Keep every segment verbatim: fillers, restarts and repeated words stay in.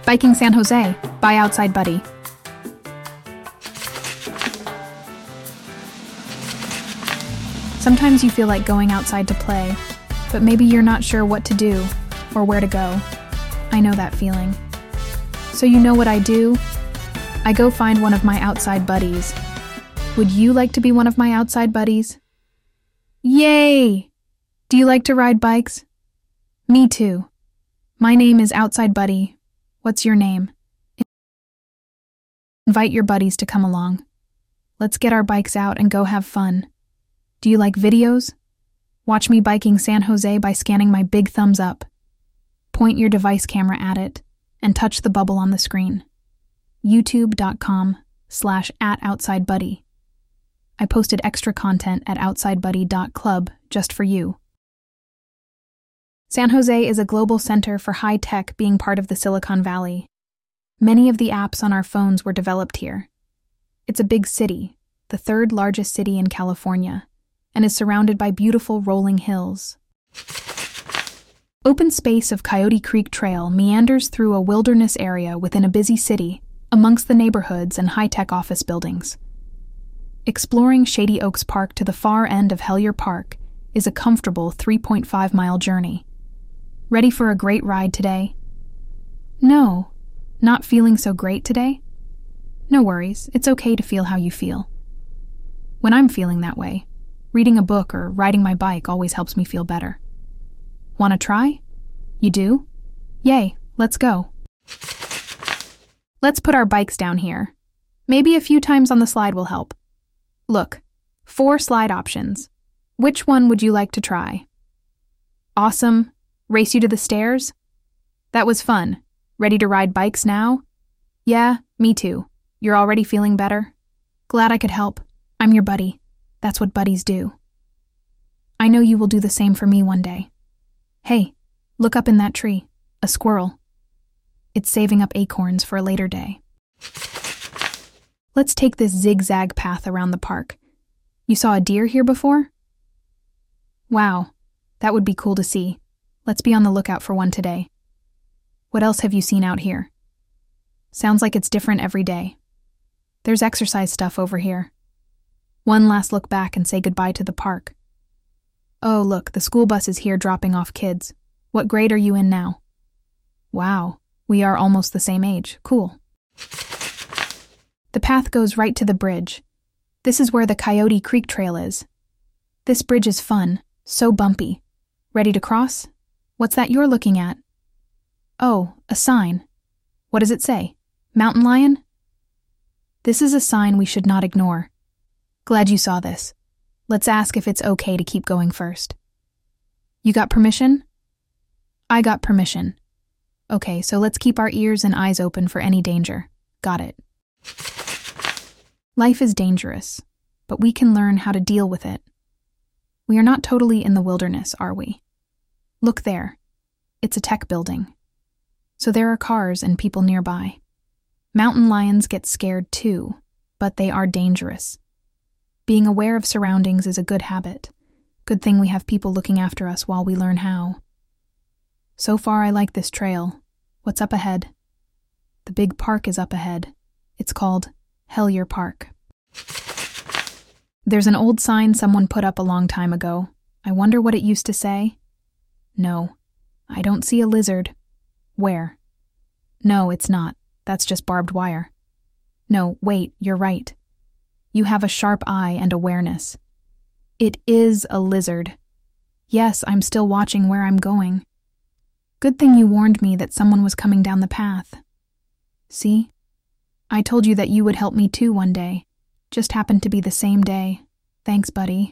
Biking San Jose by Outside Buddy. Sometimes you feel like going outside to play, but maybe you're not sure what to do or where to go. I know that feeling. So you know what I do? I go find one of my outside buddies. Would you like to be one of my outside buddies? Yay! Do you like to ride bikes? Me too. My name is Outside Buddy. What's your name? Invite your buddies to come along. Let's get our bikes out and go have fun. Do you like videos? Watch me biking San Jose by scanning my big thumbs up. Point your device camera at it and touch the bubble on the screen. YouTube.com slash at OutsideBuddy. I posted extra content at outsidebuddy dot club just for you. San Jose is a global center for high tech, being part of the Silicon Valley. Many of the apps on our phones were developed here. It's a big city, the third largest city in California, and is surrounded by beautiful rolling hills. Open space of Coyote Creek Trail meanders through a wilderness area within a busy city, amongst the neighborhoods and high-tech office buildings. Exploring Shady Oaks Park to the far end of Hellier Park is a comfortable three point five mile journey. Ready for a great ride today? No, not feeling so great today? No worries, it's okay to feel how you feel. When I'm feeling that way, reading a book or riding my bike always helps me feel better. Wanna try? You do? Yay, let's go. Let's put our bikes down here. Maybe a few times on the slide will help. Look, four slide options. Which one would you like to try? Awesome. Race you to the stairs? That was fun. Ready to ride bikes now? Yeah, me too. You're already feeling better? Glad I could help. I'm your buddy. That's what buddies do. I know you will do the same for me one day. Hey, look up in that tree. A squirrel. It's saving up acorns for a later day. Let's take this zigzag path around the park. You saw a deer here before? Wow, that would be cool to see. Let's be on the lookout for one today. What else have you seen out here? Sounds like it's different every day. There's exercise stuff over here. One last look back and say goodbye to the park. Oh, look, the school bus is here dropping off kids. What grade are you in now? Wow, we are almost the same age. Cool. The path goes right to the bridge. This is where the Coyote Creek Trail is. This bridge is fun, so bumpy. Ready to cross? What's that you're looking at? Oh, a sign. What does it say? Mountain lion? This is a sign we should not ignore. Glad you saw this. Let's ask if it's okay to keep going first. You got permission? I got permission. Okay, so let's keep our ears and eyes open for any danger. Got it. Life is dangerous, but we can learn how to deal with it. We are not totally in the wilderness, are we? Look there. It's a tech building. So there are cars and people nearby. Mountain lions get scared too, but they are dangerous. Being aware of surroundings is a good habit. Good thing we have people looking after us while we learn how. So far, I like this trail. What's up ahead? The big park is up ahead. It's called Hellier Park. There's an old sign someone put up a long time ago. I wonder what it used to say. No, I don't see a lizard. Where? No, it's not. That's just barbed wire. No, wait, you're right. You have a sharp eye and awareness. It is a lizard. Yes, I'm still watching where I'm going. Good thing you warned me that someone was coming down the path. See? I told you that you would help me too one day. Just happened to be the same day. Thanks, buddy.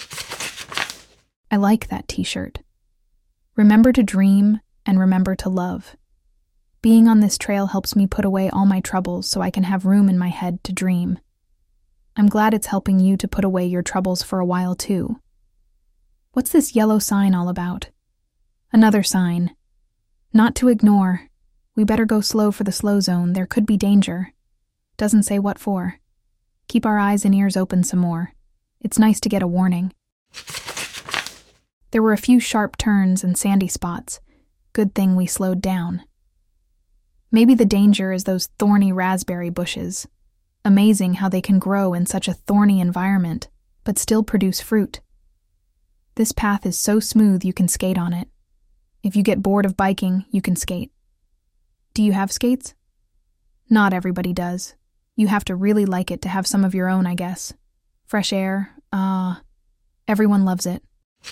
I like that t-shirt. Remember to dream and remember to love. Being on this trail helps me put away all my troubles so I can have room in my head to dream. I'm glad it's helping you to put away your troubles for a while too. What's this yellow sign all about? Another sign. Not to ignore. We better go slow for the slow zone. There could be danger. Doesn't say what for. Keep our eyes and ears open some more. It's nice to get a warning. There were a few sharp turns and sandy spots. Good thing we slowed down. Maybe the danger is those thorny raspberry bushes. Amazing how they can grow in such a thorny environment, but still produce fruit. This path is so smooth you can skate on it. If you get bored of biking, you can skate. Do you have skates? Not everybody does. You have to really like it to have some of your own, I guess. Fresh air, ah, uh, everyone loves it.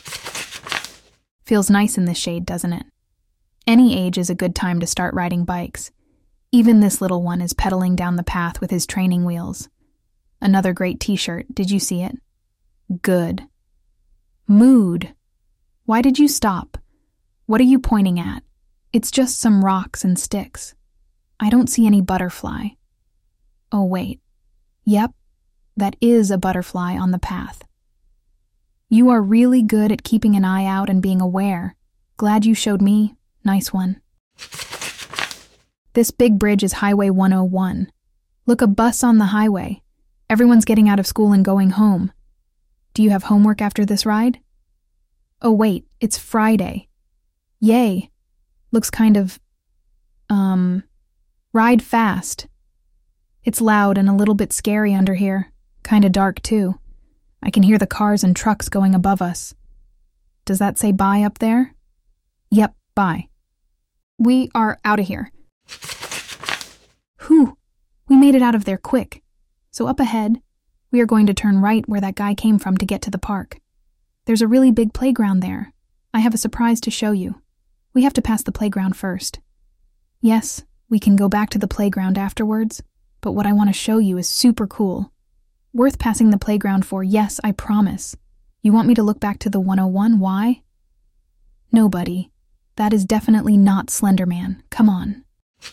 Feels nice in this shade, doesn't it? Any age is a good time to start riding bikes. Even this little one is pedaling down the path with his training wheels. Another great t-shirt, did you see it? Good. Mood. Why did you stop? What are you pointing at? It's just some rocks and sticks. I don't see any butterfly. Oh, wait. Yep, that is a butterfly on the path. You are really good at keeping an eye out and being aware. Glad you showed me. Nice one. This big bridge is Highway one oh one. Look, a bus on the highway. Everyone's getting out of school and going home. Do you have homework after this ride? Oh wait, it's Friday. Yay. Looks kind of, um, ride fast. It's loud and a little bit scary under here. Kinda dark too. I can hear the cars and trucks going above us. Does that say bye up there? Yep, bye. We are out of here. Whew, we made it out of there quick. So up ahead, we are going to turn right where that guy came from to get to the park. There's a really big playground there. I have a surprise to show you. We have to pass the playground first. Yes, we can go back to the playground afterwards, but what I want to show you is super cool. Worth passing the playground for, yes, I promise. You want me to look back to the one oh one? Why? No, buddy. That is definitely not Slender Man. Come on.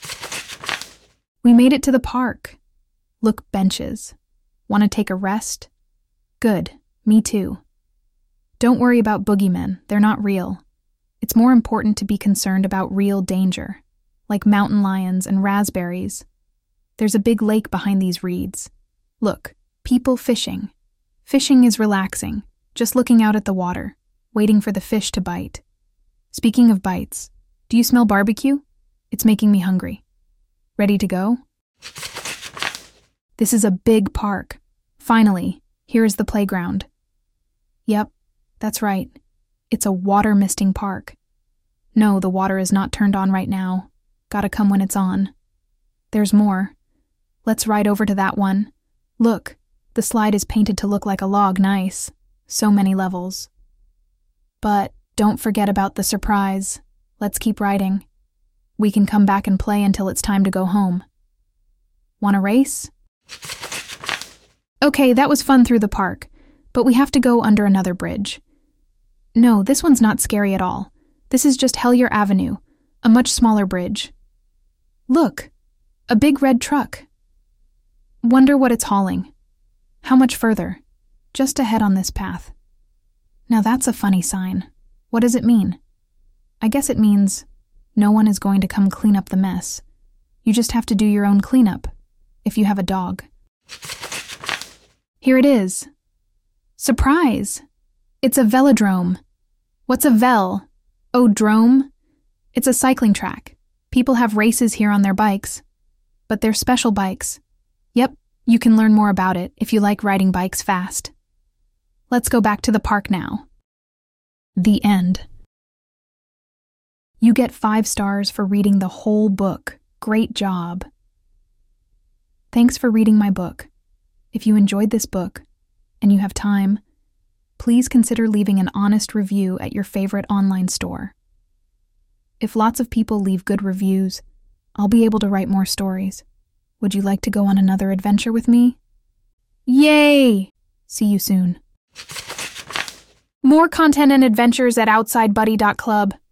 We made it to the park. Look, benches. Want to take a rest? Good. Me too. Don't worry about boogeymen. They're not real. It's more important to be concerned about real danger, like mountain lions and raspberries. There's a big lake behind these reeds. Look, people fishing. Fishing is relaxing, just looking out at the water, waiting for the fish to bite. Speaking of bites, do you smell barbecue? It's making me hungry. Ready to go? This is a big park. Finally, here is the playground. Yep, that's right. It's a water misting park. No, the water is not turned on right now. Gotta come when it's on. There's more. Let's ride over to that one. Look, the slide is painted to look like a log. Nice. So many levels. But don't forget about the surprise. Let's keep riding. We can come back and play until it's time to go home. Want a race? Okay, that was fun through the park, but we have to go under another bridge. No, this one's not scary at all. This is just Hellier Avenue, a much smaller bridge. Look, a big red truck. Wonder what it's hauling. How much further? Just ahead on this path. Now that's a funny sign. What does it mean? I guess it means no one is going to come clean up the mess. You just have to do your own cleanup, if you have a dog. Here it is. Surprise! It's a velodrome. What's a vel? Oh, drome? It's a cycling track. People have races here on their bikes. But they're special bikes. Yep, you can learn more about it if you like riding bikes fast. Let's go back to the park now. The end. You get five stars for reading the whole book. Great job. Thanks for reading my book. If you enjoyed this book, and you have time, please consider leaving an honest review at your favorite online store. If lots of people leave good reviews, I'll be able to write more stories. Would you like to go on another adventure with me? Yay! See you soon. More content and adventures at outside buddy dot club.